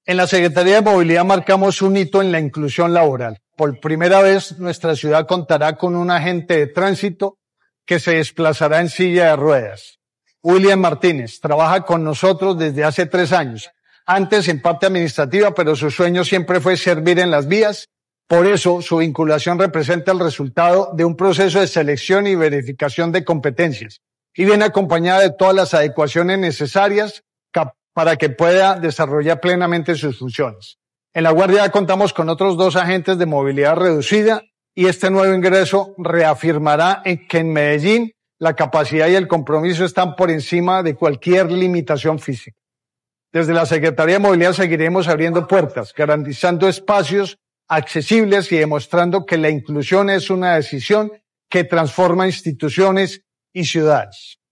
En la Secretaría de Movilidad marcamos un hito en la inclusión laboral. Por primera vez, nuestra ciudad contará con un agente de tránsito que se desplazará en silla de ruedas. William Martínez trabaja con nosotros desde hace 3 años. Antes en parte administrativa, pero su sueño siempre fue servir en las vías. Por eso, su vinculación representa el resultado de un proceso de selección y verificación de competencias y viene acompañada de todas las adecuaciones necesarias para que pueda desarrollar plenamente sus funciones. En La Guardia contamos con otros 2 agentes de movilidad reducida y este nuevo ingreso reafirmará que en Medellín la capacidad y el compromiso están por encima de cualquier limitación física. Desde la Secretaría de Movilidad seguiremos abriendo puertas, garantizando espacios accesibles y demostrando que la inclusión es una decisión que transforma instituciones y ciudades.